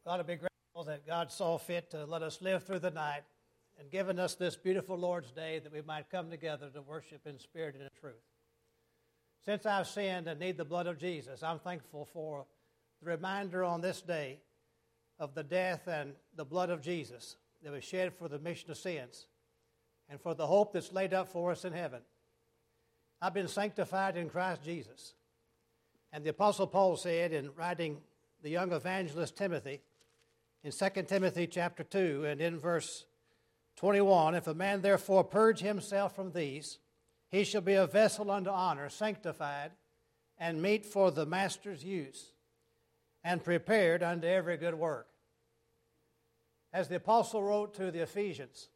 Got to be grateful that God saw fit to let us live through the night and given us this beautiful Lord's Day that we might come together to worship in spirit and in truth. Since I've sinned and need the blood of Jesus, I'm thankful for the reminder on this day of the death and the blood of Jesus that was shed for the remission of sins and for the hope that's laid up for us in heaven. I've been sanctified in Christ Jesus. And the Apostle Paul said in writing the young evangelist Timothy in 2 Timothy chapter 2 and in verse 21, if a man therefore purge himself from these, he shall be a vessel unto honor, sanctified, and meet for the master's use, and prepared unto every good work. As the apostle wrote to the Ephesians,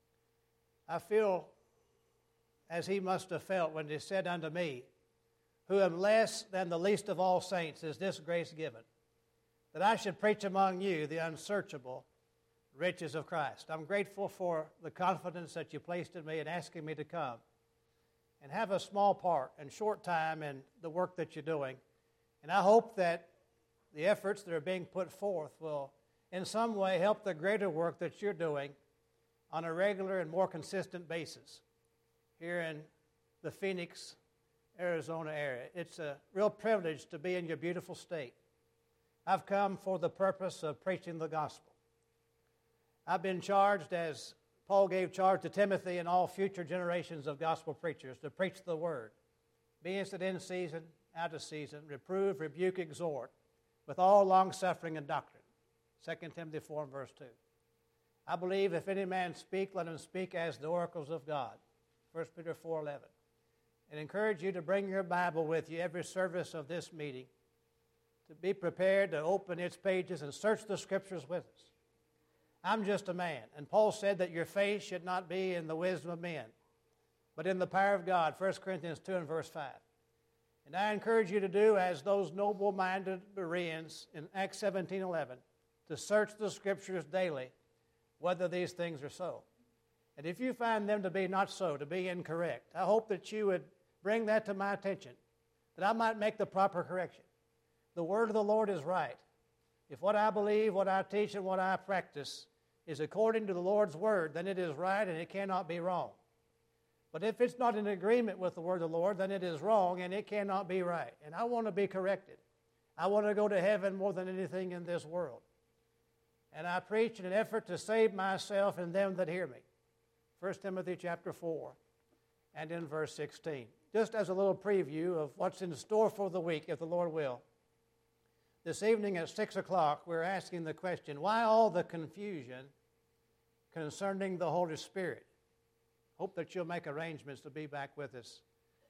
I feel as he must have felt when he said unto me, who am less than the least of all saints, is this grace given, that I should preach among you the unsearchable riches of Christ. I'm grateful for the confidence that you placed in me in asking me to come and have a small part and short time in the work that you're doing. And I hope that the efforts that are being put forth will in some way help the greater work that you're doing on a regular and more consistent basis here in the Phoenix, Arizona area. It's a real privilege to be in your beautiful state. I've come for the purpose of preaching the gospel. I've been charged, as Paul gave charge to Timothy and all future generations of gospel preachers, to preach the word. Be instant in season, out of season, reprove, rebuke, exhort, with all longsuffering and doctrine. 2 Timothy 4 and verse 2. I believe if any man speak, let him speak as the oracles of God. 1 Peter 4:11. And encourage you to bring your Bible with you every service of this meeting, to be prepared to open its pages and search the Scriptures with us. I'm just a man, and Paul said that your faith should not be in the wisdom of men, but in the power of God, 1 Corinthians 2 and verse 5. And I encourage you to do as those noble-minded Bereans in Acts 17:11, to search the Scriptures daily, whether these things are so. And if you find them to be not so, to be incorrect, I hope that you would bring that to my attention, that I might make the proper correction. The word of the Lord is right. If what I believe, what I teach, and what I practice is according to the Lord's word, then it is right and it cannot be wrong. But if it's not in agreement with the word of the Lord, then it is wrong and it cannot be right. And I want to be corrected. I want to go to heaven more than anything in this world. And I preach in an effort to save myself and them that hear me. 1 Timothy chapter 4 and in verse 16. Just as a little preview of what's in store for the week, if the Lord will. This evening at 6 o'clock, we're asking the question, why all the confusion concerning the Holy Spirit? Hope that you'll make arrangements to be back with us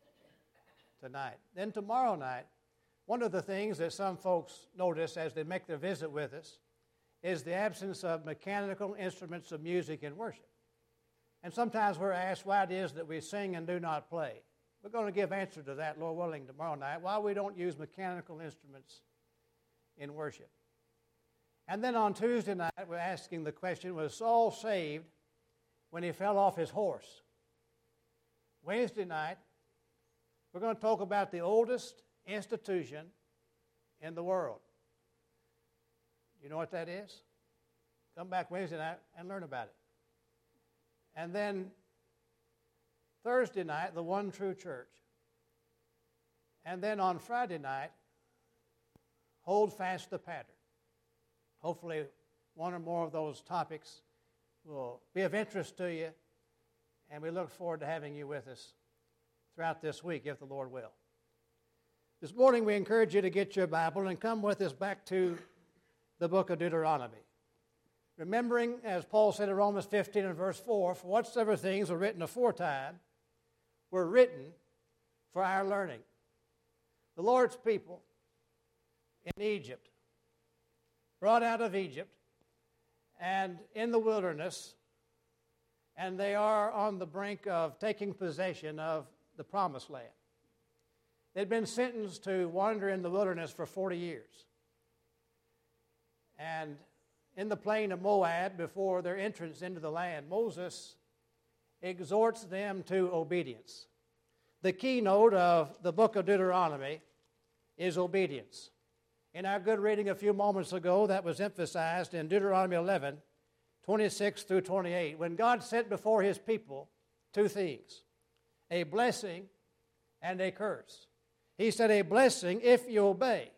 tonight. Then tomorrow night, one of the things that some folks notice as they make their visit with us is the absence of mechanical instruments of music in worship. And sometimes we're asked why it is that we sing and do not play. We're going to give answer to that, Lord willing, tomorrow night, why we don't use mechanical instruments in worship. And then on Tuesday night, we're asking the question, was Saul saved when he fell off his horse? Wednesday night, we're going to talk about the oldest institution in the world. You know what that is? Come back Wednesday night and learn about it. And then Thursday night, the one true church. And then on Friday night, hold fast the pattern. Hopefully one or more of those topics will be of interest to you, and we look forward to having you with us throughout this week, if the Lord will. This morning we encourage you to get your Bible and come with us back to the book of Deuteronomy. Remembering, as Paul said in Romans 15 and verse 4, for whatsoever things were written aforetime were written for our learning. The Lord's people in Egypt, brought out of Egypt and in the wilderness, and they are on the brink of taking possession of the promised land. They'd been sentenced to wander in the wilderness for 40 years. And in the plain of Moab, before their entrance into the land, Moses exhorts them to obedience. The keynote of the book of Deuteronomy is obedience. In our good reading a few moments ago, that was emphasized in Deuteronomy 11, 26 through 28, when God set before his people two things, a blessing and a curse. He said, a blessing if you obey,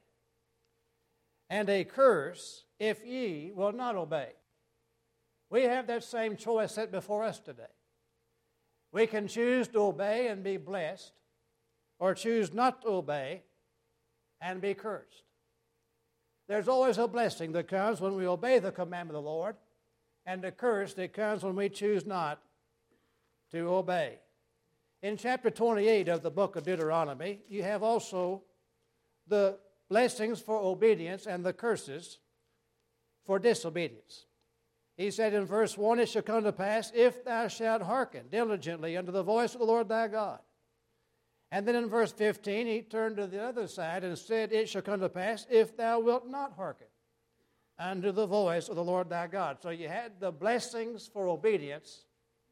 and a curse if ye will not obey. We have that same choice set before us today. We can choose to obey and be blessed, or choose not to obey and be cursed. There's always a blessing that comes when we obey the commandment of the Lord, and a curse that comes when we choose not to obey. In chapter 28 of the book of Deuteronomy, you have also the blessings for obedience and the curses for disobedience. He said in verse 1, it shall come to pass, if thou shalt hearken diligently unto the voice of the Lord thy God. And then in verse 15, he turned to the other side and said, it shall come to pass, if thou wilt not hearken unto the voice of the Lord thy God. So you had the blessings for obedience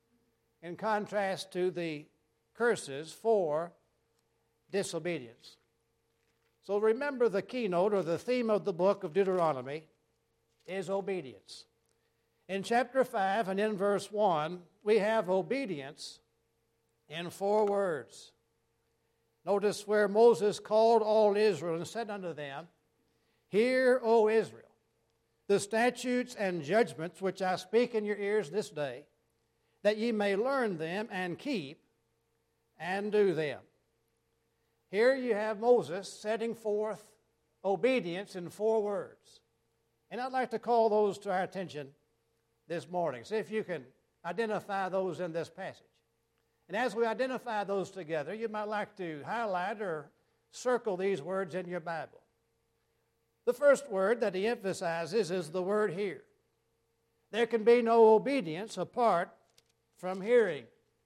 in contrast to the curses for disobedience. So remember, the keynote or the theme of the book of Deuteronomy is obedience. In chapter 5 and in verse 1, we have obedience in 4 words. Notice where Moses called all Israel and said unto them, hear, O Israel, the statutes and judgments which I speak in your ears this day, that ye may learn them and keep and do them. Here you have Moses setting forth obedience in 4 words. And I'd like to call those to our attention this morning. See if you can identify those in this passage. And as we identify those together, you might like to highlight or circle these words in your Bible. The first word that he emphasizes is the word hear. There can be no obedience apart from hearing.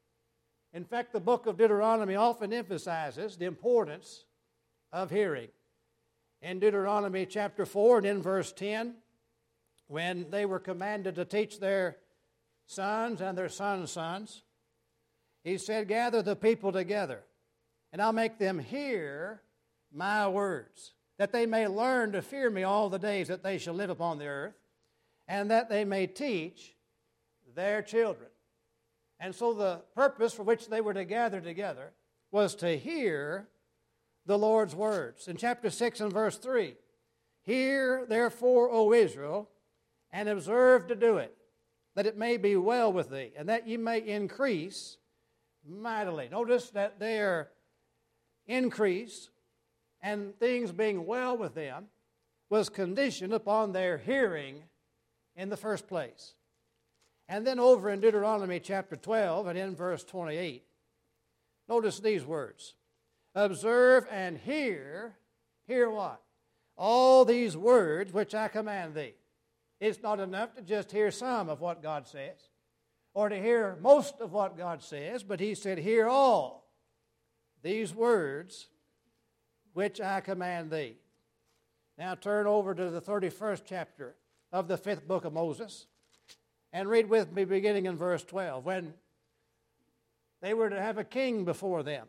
In fact, the book of Deuteronomy often emphasizes the importance of hearing. In Deuteronomy chapter 4 and in verse 10, when they were commanded to teach their sons and their sons' sons, he said, gather the people together, and I'll make them hear my words, that they may learn to fear me all the days that they shall live upon the earth, and that they may teach their children. And so the purpose for which they were to gather together was to hear the Lord's words. In chapter 6 and verse 3, hear therefore, O Israel, and observe to do it, that it may be well with thee, and that ye may increase mightily. Notice that their increase and things being well with them was conditioned upon their hearing in the first place. And then over in Deuteronomy chapter 12 and in verse 28, notice these words. Observe and hear what? All these words which I command thee. It's not enough to just hear some of what God says, or to hear most of what God says, but he said, hear all these words which I command thee. Now turn over to the 31st chapter of the 5th book of Moses, and read with me beginning in verse 12, when they were to have a king before them,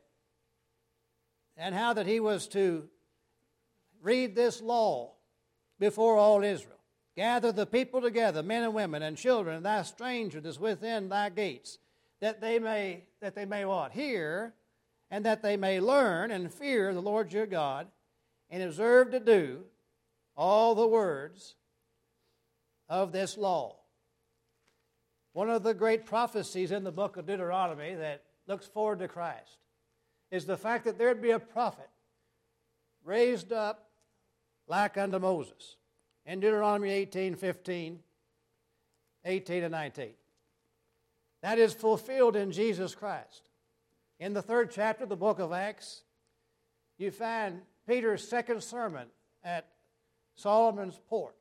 and how that he was to read this law before all Israel. Gather the people together, men and women and children, and thy stranger that is within thy gates, that they may what? Hear, and that they may learn and fear the Lord your God, and observe to do all the words of this law. One of the great prophecies in the book of Deuteronomy that looks forward to Christ is the fact that there'd be a prophet raised up like unto Moses. In Deuteronomy 18:15, 18 and 19. That is fulfilled in Jesus Christ. In the 3rd chapter of the book of Acts, you find Peter's second sermon at Solomon's porch,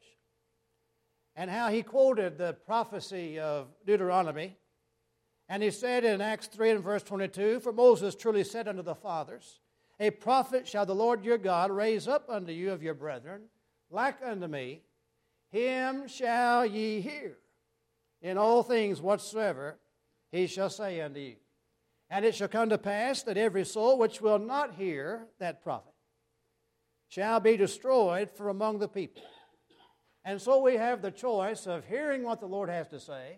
and how he quoted the prophecy of Deuteronomy. And he said in Acts 3 and verse 22, for Moses truly said unto the fathers, a prophet shall the Lord your God raise up unto you of your brethren, like unto me, him shall ye hear in all things whatsoever he shall say unto you. And it shall come to pass that every soul which will not hear that prophet shall be destroyed from among the people. And so we have the choice of hearing what the Lord has to say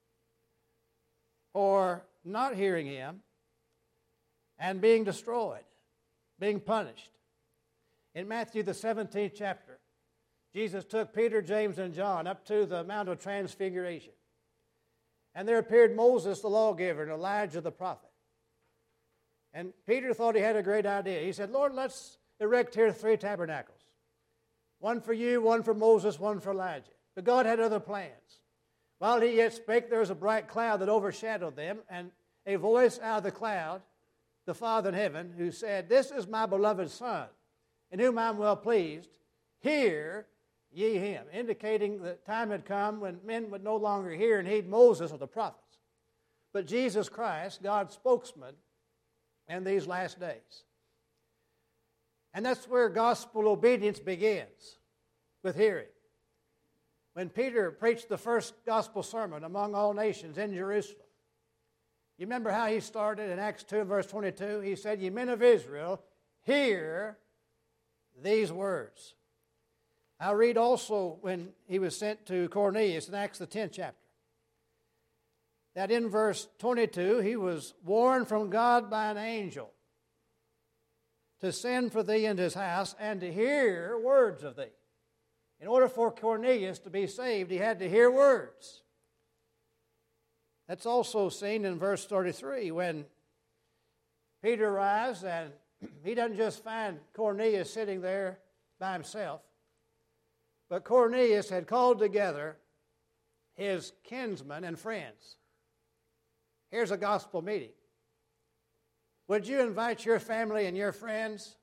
or not hearing Him and being destroyed, being punished. In Matthew the 17th chapter, Jesus took Peter, James, and John up to the Mount of Transfiguration. And there appeared Moses the lawgiver and Elijah the prophet. And Peter thought he had a great idea. He said, Lord, let's erect here 3 tabernacles. One for you, one for Moses, one for Elijah. But God had other plans. While he yet spake, there was a bright cloud that overshadowed them, and a voice out of the cloud, the Father in heaven, who said, This is my beloved Son, in whom I am well pleased. Hear ye him, indicating that time had come when men would no longer hear and heed Moses or the prophets, but Jesus Christ, God's spokesman, in these last days. And that's where gospel obedience begins, with hearing. When Peter preached the first gospel sermon among all nations in Jerusalem, you remember how he started in Acts 2, verse 22? He said, Ye men of Israel, hear these words. I read also when he was sent to Cornelius in Acts the 10th chapter, that in verse 22, he was warned from God by an angel to send for thee into his house and to hear words of thee. In order for Cornelius to be saved, he had to hear words. That's also seen in verse 33 when Peter arrives and he doesn't just find Cornelius sitting there by himself, but Cornelius had called together his kinsmen and friends. Here's a gospel meeting. Would you invite your family and your friends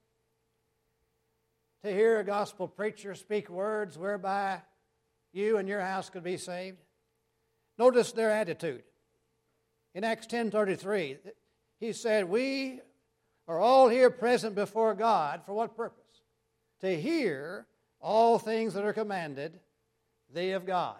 to hear a gospel preacher speak words whereby you and your house could be saved? Notice their attitude. In Acts 10:33, he said, We are all here present before God for what purpose? To hear all things that are commanded thee of God.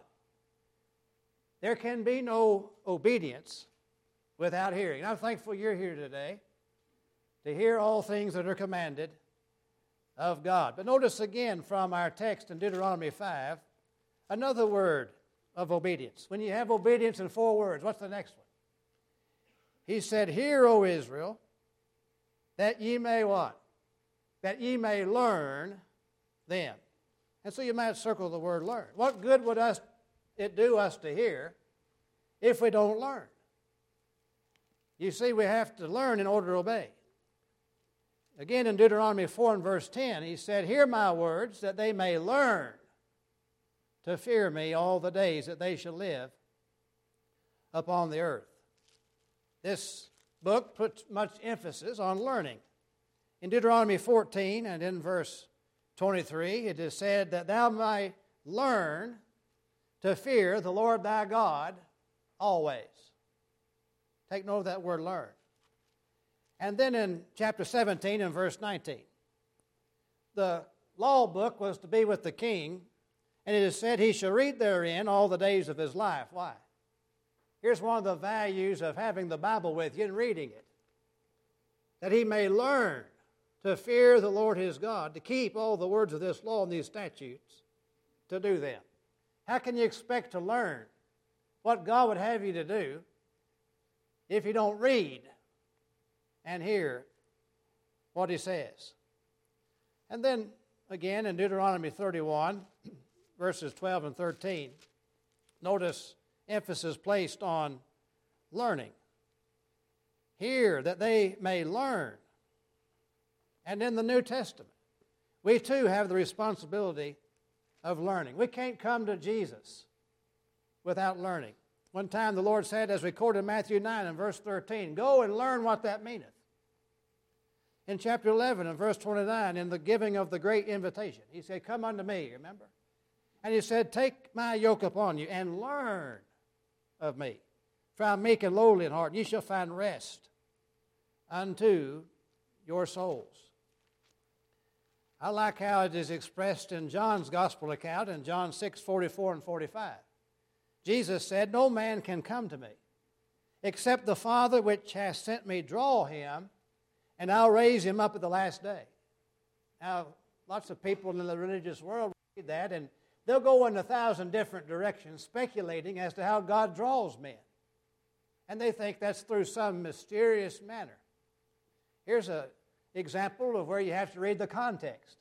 There can be no obedience without hearing. I'm thankful you're here today to hear all things that are commanded of God. But notice again from our text in Deuteronomy 5, another word of obedience. When you have obedience in 4 words, what's the next one? He said, Hear, O Israel, that ye may what? That ye may learn them. And so you might circle the word learn. What good would it do us to hear if we don't learn? You see, we have to learn in order to obey. Again, in Deuteronomy 4 and verse 10, he said, Hear my words, that they may learn to fear me all the days that they shall live upon the earth. This book puts much emphasis on learning. In Deuteronomy 14 and in verse 23, it is said that thou might learn to fear the Lord thy God always. Take note of that word learn. And then in chapter 17 and verse 19, the law book was to be with the king, and it is said he shall read therein all the days of his life. Why? Here's one of the values of having the Bible with you and reading it. That he may learn to fear the Lord his God, to keep all the words of this law and these statutes, to do them. How can you expect to learn what God would have you to do if you don't read and hear what he says? And then again in Deuteronomy 31, verses 12 and 13, notice emphasis placed on learning. Hear that they may learn. And in the New Testament, we too have the responsibility of learning. We can't come to Jesus without learning. One time the Lord said, as recorded in Matthew 9 and verse 13, Go and learn what that meaneth. In chapter 11 and verse 29, in the giving of the great invitation, he said, Come unto me, remember? And he said, Take my yoke upon you and learn of me. For I am meek and lowly in heart, and ye shall find rest unto your souls. I like how it is expressed in John's gospel account in John 6, 44 and 45. Jesus said, No man can come to me, except the Father which hath sent me draw him, and I'll raise him up at the last day. Now, Lots of people in the religious world read that, and they'll go in 1,000 different directions speculating as to how God draws men. And they think that's through some mysterious manner. Here's an example of where you have to read the context.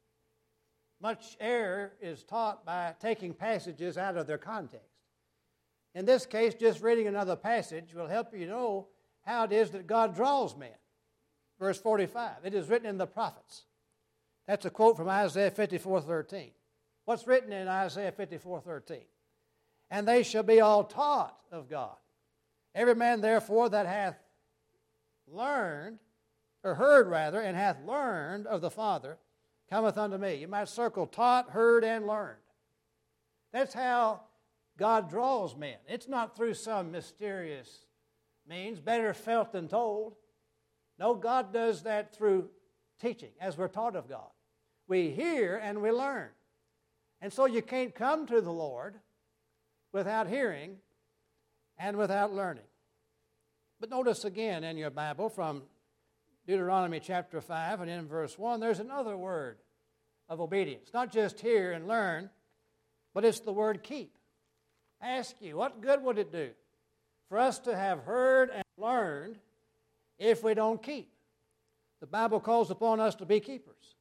Much error is taught by taking passages out of their context. In this case, just reading another passage will help you know how it is that God draws men. Verse 45, it is written in the prophets. That's a quote from Isaiah 54:13. What's written in Isaiah 54:13? And they shall be all taught of God. Every man therefore that hath learned, or heard rather, and hath learned of the Father, cometh unto me. You might circle taught, heard, and learned. That's how God draws men. It's not through some mysterious means, better felt than told. No, God does that through teaching, as we're taught of God. We hear and we learn. And so you can't come to the Lord without hearing and without learning. But notice again in your Bible from Deuteronomy chapter 5 and in verse 1, there's another word of obedience. Not just hear and learn, but it's the word keep. I ask you, what good would it do for us to have heard and learned if we don't keep? The Bible calls upon us to be keepers.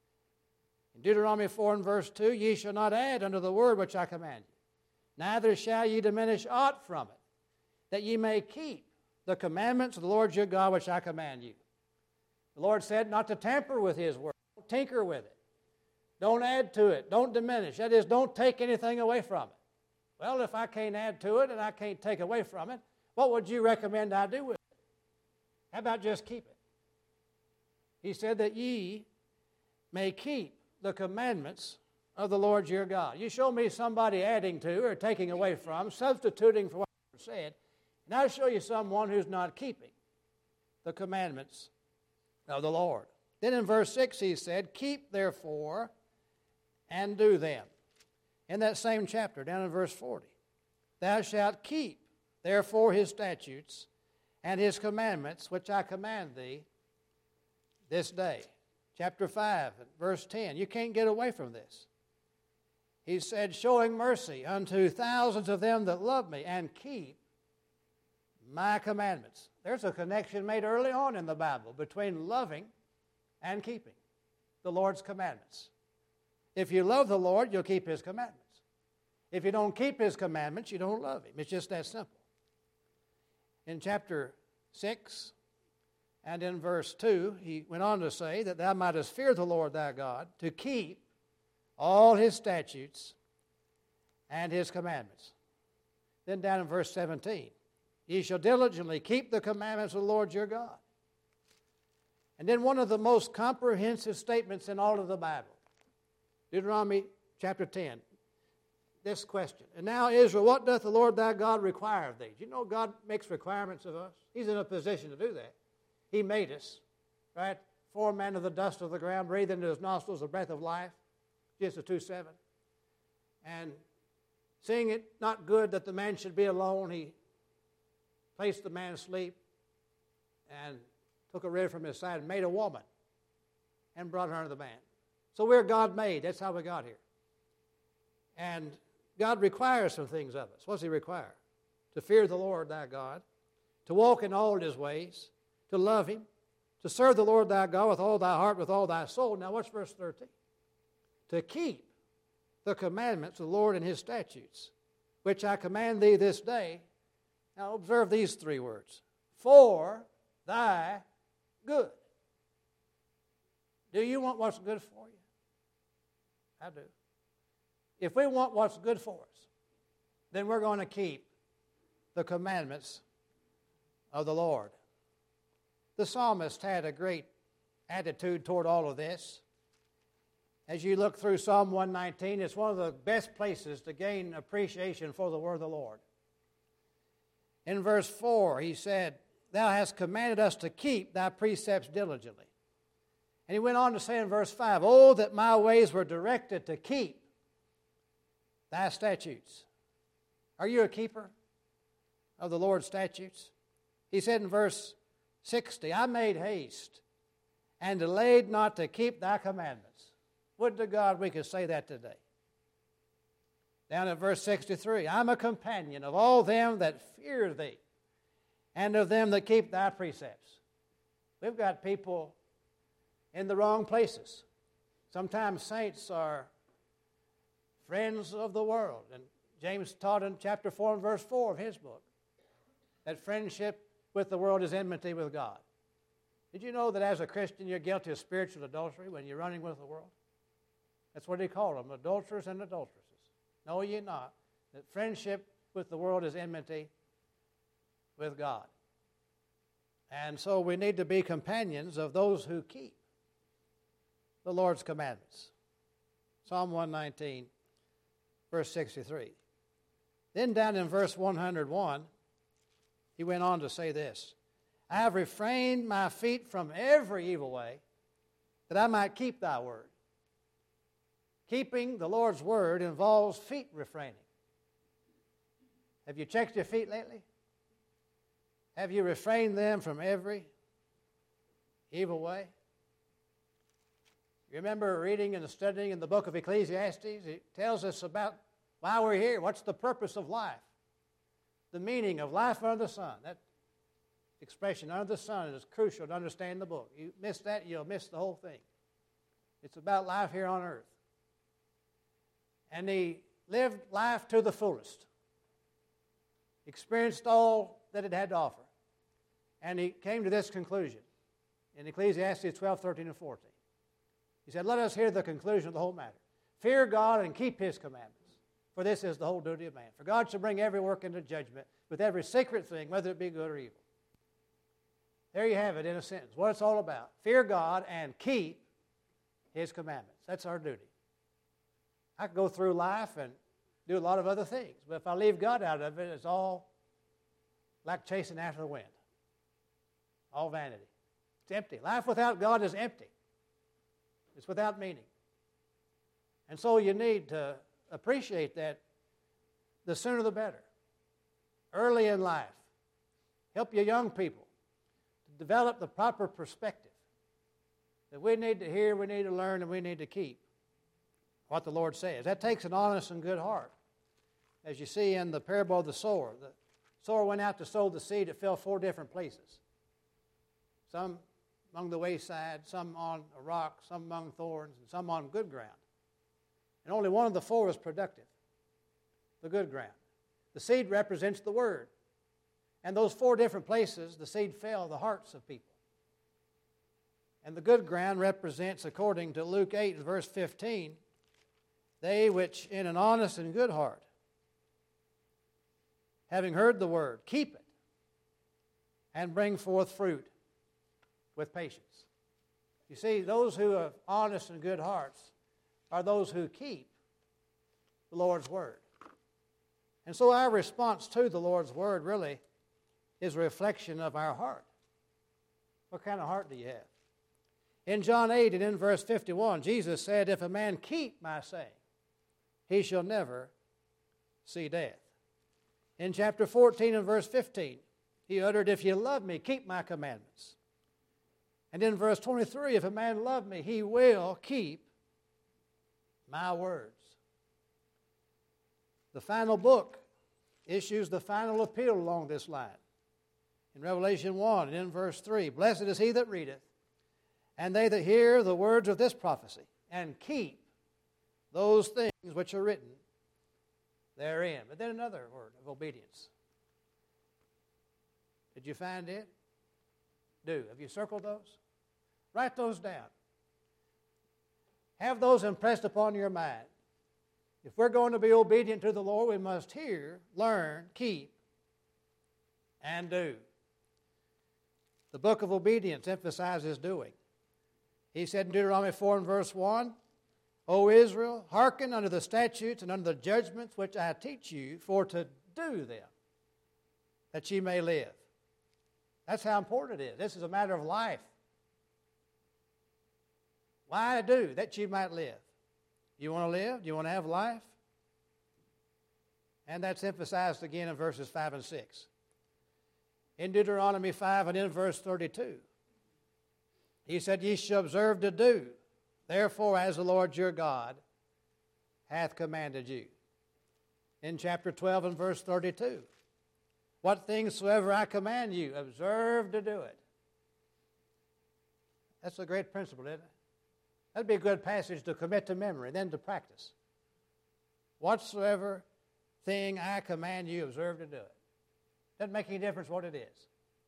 In Deuteronomy 4 and verse 2, ye shall not add unto the word which I command you, neither shall ye diminish aught from it, that ye may keep the commandments of the Lord your God which I command you. The Lord said not to tamper with His word. Don't tinker with it. Don't add to it. Don't diminish. That is, don't take anything away from it. Well, if I can't add to it and I can't take away from it, what would you recommend I do with it? How about just keep it? He said that ye may keep the commandments of the Lord your God. You show me somebody adding to or taking away from, substituting for what was said, and I'll show you someone who's not keeping the commandments of the Lord. Then in verse 6 he said, keep therefore and do them. In that same chapter, down in verse 40, thou shalt keep therefore his statutes and his commandments, which I command thee this day. Chapter 5, verse 10. You can't get away from this. He said, showing mercy unto thousands of them that love me and keep my commandments. There's a connection made early on in the Bible between loving and keeping the Lord's commandments. If you love the Lord, you'll keep His commandments. If you don't keep His commandments, you don't love Him. It's just that simple. In chapter 6 and in verse 2, he went on to say that thou mightest fear the Lord thy God, to keep all His statutes and His commandments. Then down in verse 17, ye shall diligently keep the commandments of the Lord your God. And then one of the most comprehensive statements in all of the Bible, Deuteronomy chapter 10, this question. And now, Israel, what doth the Lord thy God require of thee? Do you know God makes requirements of us? He's in a position to do that. He made us, right? Formed man of the dust of the ground, breathed into his nostrils the breath of life, Genesis 2:7. And seeing it not good that the man should be alone, He placed the man asleep and took a rib from his side and made a woman and brought her unto the man. So we're God made. That's how we got here. And God requires some things of us. What does He require? To fear the Lord thy God, to walk in all His ways, to love Him, to serve the Lord thy God with all thy heart, with all thy soul. Now what's verse 13? To keep the commandments of the Lord and His statutes, which I command thee this day. Now observe these three words. For thy good. Do you want what's good for you? I do. If we want what's good for us, then we're going to keep the commandments of the Lord. The psalmist had a great attitude toward all of this. As you look through Psalm 119, it's one of the best places to gain appreciation for the word of the Lord. In verse 4, he said, thou hast commanded us to keep thy precepts diligently. And he went on to say in verse 5, oh, that my ways were directed to keep thy statutes. Are you a keeper of the Lord's statutes? He said in verse 60, I made haste and delayed not to keep thy commandments. Would to God we could say that today. Down at verse 63, I'm a companion of all them that fear thee, and of them that keep thy precepts. We've got people in the wrong places. Sometimes saints are friends of the world. And James taught in chapter 4 and verse 4 of his book that friendship with the world is enmity with God. Did you know that as a Christian you're guilty of spiritual adultery when you're running with the world? That's what he called them, adulterers and adulteresses. Know ye not that friendship with the world is enmity with God? And so we need to be companions of those who keep the Lord's commandments. Psalm 119, verse 63. Then down in verse 101, he went on to say this, I have refrained my feet from every evil way, that I might keep thy word. Keeping the Lord's word involves feet refraining. Have you checked your feet lately? Have you refrained them from every evil way? You remember reading and studying in the book of Ecclesiastes? It tells us about why we're here. What's the purpose of life? The meaning of life under the sun. That expression, under the sun, is crucial to understand the book. You miss that, you'll miss the whole thing. It's about life here on earth. And he lived life to the fullest. Experienced all that it had to offer. And he came to this conclusion in Ecclesiastes 12, 13, and 14. He said, let us hear the conclusion of the whole matter. Fear God and keep his commandments, for this is the whole duty of man. For God shall bring every work into judgment with every secret thing, whether it be good or evil. There you have it in a sentence, what it's all about. Fear God and keep his commandments. That's our duty. I could go through life and do a lot of other things, but if I leave God out of it, it's all like chasing after the wind. All vanity. It's empty. Life without God is empty. It's without meaning. And so you need to appreciate that the sooner the better. Early in life. Help your young people to develop the proper perspective that we need to hear, we need to learn, and we need to keep what the Lord says. That takes an honest and good heart. As you see in the parable of the sower went out to sow the seed. It fell 4 different places. Some among the wayside, some on a rock, some among thorns, and some on good ground. And only one of the 4 was productive, the good ground. The seed represents the Word. And those 4 different places, the seed fell the hearts of people. And the good ground represents, according to Luke 8, verse 15, they which in an honest and good heart, having heard the Word, keep it, and bring forth fruit with patience. You see, those who have honest and good hearts are those who keep the Lord's Word. And so our response to the Lord's Word really is a reflection of our heart. What kind of heart do you have? In John 8 and in verse 51, Jesus said, if a man keep my saying, he shall never see death. In chapter 14 and verse 15, he uttered, if you love me, keep my commandments. And in verse 23, if a man love me, he will keep my words. The final book issues the final appeal along this line. In Revelation 1 and in verse 3, blessed is he that readeth, and they that hear the words of this prophecy, and keep those things which are written therein. But then another word of obedience. Did you find it? Do. Have you circled those? Write those down. Have those impressed upon your mind. If we're going to be obedient to the Lord, we must hear, learn, keep, and do. The book of obedience emphasizes doing. He said in Deuteronomy 4 and verse 1, O Israel, hearken unto the statutes and unto the judgments which I teach you, for to do them, that ye may live. That's how important it is. This is a matter of life. Why do? That you might live. You want to live? Do you want to have life? And that's emphasized again in verses 5 and 6. In Deuteronomy 5 and in verse 32, he said, ye shall observe to do Therefore, as the Lord your God hath commanded you. In chapter 12 and verse 32, what things soever I command you, observe to do it. That's a great principle, isn't it? That'd be a good passage to commit to memory, then to practice. Whatsoever thing I command you, observe to do it. Doesn't make any difference what it is.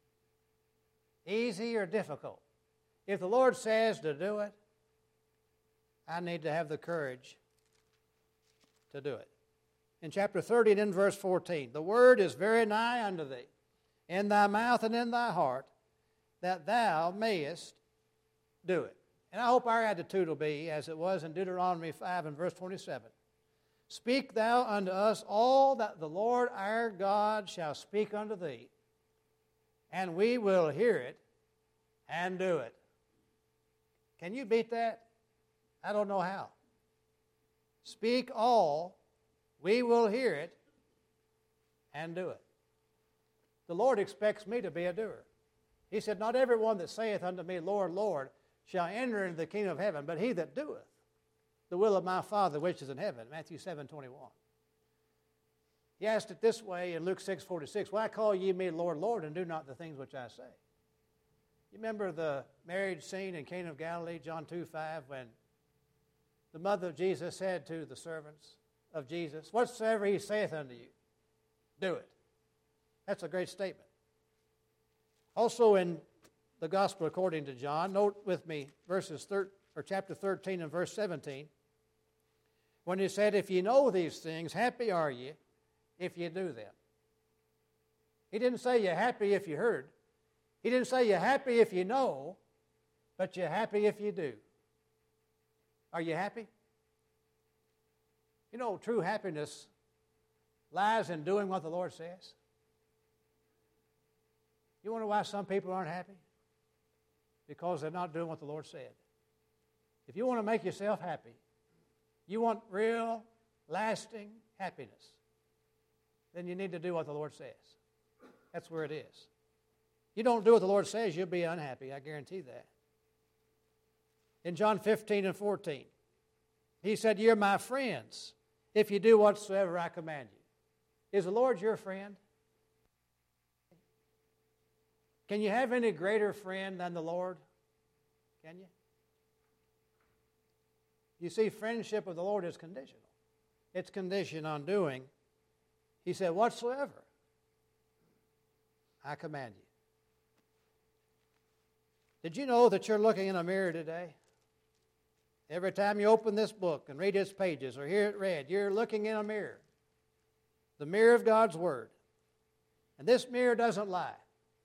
Easy or difficult. If the Lord says to do it, I need to have the courage to do it. In chapter 30 and in verse 14, the word is very nigh unto thee, in thy mouth and in thy heart, that thou mayest do it. And I hope our attitude will be, as it was in Deuteronomy 5 and verse 27, speak thou unto us all that the Lord our God shall speak unto thee, and we will hear it and do it. Can you beat that? I don't know how. Speak all, we will hear it and do it. The Lord expects me to be a doer. He said, not everyone that saith unto me, Lord, Lord, shall enter into the kingdom of heaven, but he that doeth the will of my Father which is in heaven. Matthew 7:21. He asked it this way in Luke 6:46, why call ye me Lord, Lord, and do not the things which I say? You remember the marriage scene in Cana of Galilee, John 2:5, when the mother of Jesus said to the servants of Jesus, whatsoever he saith unto you, do it. That's a great statement. Also in the Gospel according to John, note with me chapter 13 and verse 17, when he said, if ye know these things, happy are ye if ye do them. He didn't say you're happy if you heard. He didn't say you're happy if you know, but you're happy if you do. Are you happy? You know, true happiness lies in doing what the Lord says. You wonder why some people aren't happy? Because they're not doing what the Lord said. If you want to make yourself happy, you want real, lasting happiness, then you need to do what the Lord says. That's where it is. You don't do what the Lord says, you'll be unhappy, I guarantee that. In John 15 and 14, he said, you're my friends if you do whatsoever I command you. Is the Lord your friend? Can you have any greater friend than the Lord? Can you? You see, friendship with the Lord is conditional. It's conditioned on doing. He said, whatsoever I command you. Did you know that you're looking in a mirror today? Every time you open this book and read its pages or hear it read, you're looking in a mirror. The mirror of God's Word. And this mirror doesn't lie.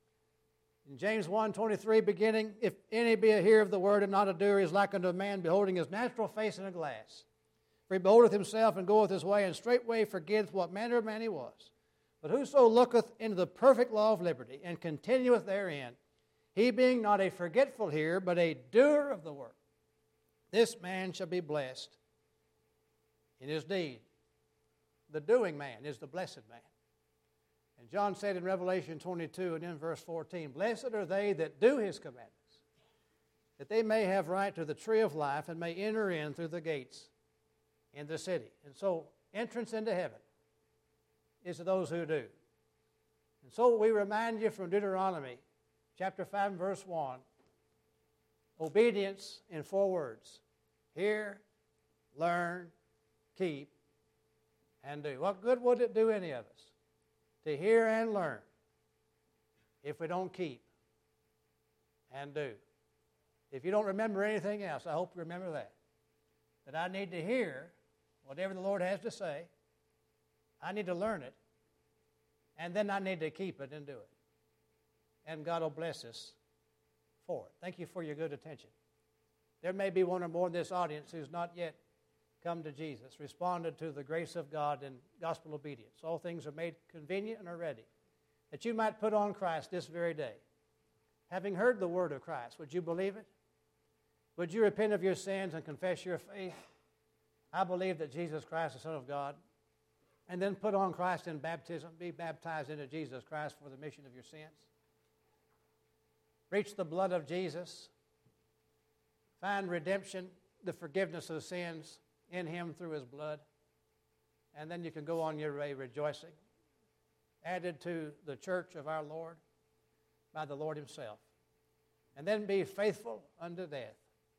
In James 1:23 beginning, if any be a hearer of the word and not a doer, he is like unto a man beholding his natural face in a glass. For he beholdeth himself and goeth his way, and straightway forgetteth what manner of man he was. But whoso looketh into the perfect law of liberty, and continueth therein, he being not a forgetful hearer, but a doer of the work, this man shall be blessed in his deed. The doing man is the blessed man. And John said in Revelation 22 and in verse 14, blessed are they that do his commandments, that they may have right to the tree of life and may enter in through the gates in the city. And so entrance into heaven is to those who do. And so we remind you from Deuteronomy chapter 5 and verse 1, obedience in 4 words. Hear, learn, keep, and do. What good would it do any of us to hear and learn if we don't keep and do? If you don't remember anything else, I hope you remember that. That I need to hear whatever the Lord has to say. I need to learn it. And then I need to keep it and do it. And God will bless us for it. Thank you for your good attention. There may be one or more in this audience who's not yet come to Jesus, responded to the grace of God in gospel obedience. All things are made convenient and are ready, that you might put on Christ this very day. Having heard the word of Christ, would you believe it? Would you repent of your sins and confess your faith? I believe that Jesus Christ, the Son of God, and then put on Christ in baptism, be baptized into Jesus Christ for the remission of your sins. Reach the blood of Jesus. Find redemption the forgiveness of sins in him through his blood. And then you can go on your way rejoicing, added to the church of our Lord by the Lord himself. And then be faithful unto death.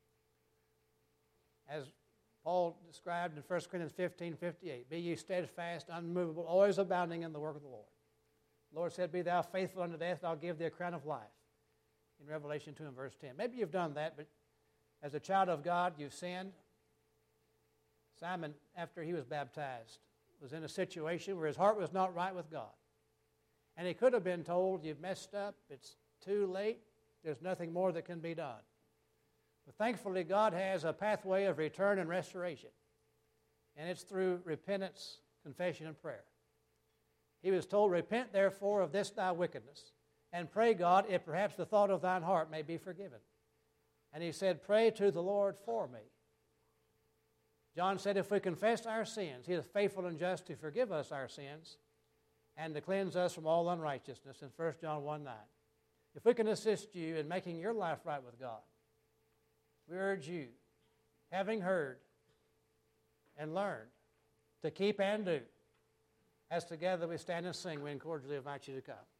As Paul described in 1 Corinthians 15:58, be ye steadfast, unmovable, always abounding in the work of the Lord. The Lord said, be thou faithful unto death, and I'll give thee a crown of life. In Revelation 2 and verse 10. Maybe you've done that, but as a child of God, you've sinned. Simon, after he was baptized, was in a situation where his heart was not right with God. And he could have been told, you've messed up, it's too late, there's nothing more that can be done. But thankfully, God has a pathway of return and restoration. And it's through repentance, confession, and prayer. He was told, repent therefore of this thy wickedness, and pray God, if perhaps the thought of thine heart may be forgiven. And he said, pray to the Lord for me. John said, if we confess our sins, he is faithful and just to forgive us our sins and to cleanse us from all unrighteousness in 1 John 1:9. If we can assist you in making your life right with God, we urge you, having heard and learned, to keep and do. As together we stand and sing, we cordially invite you to come.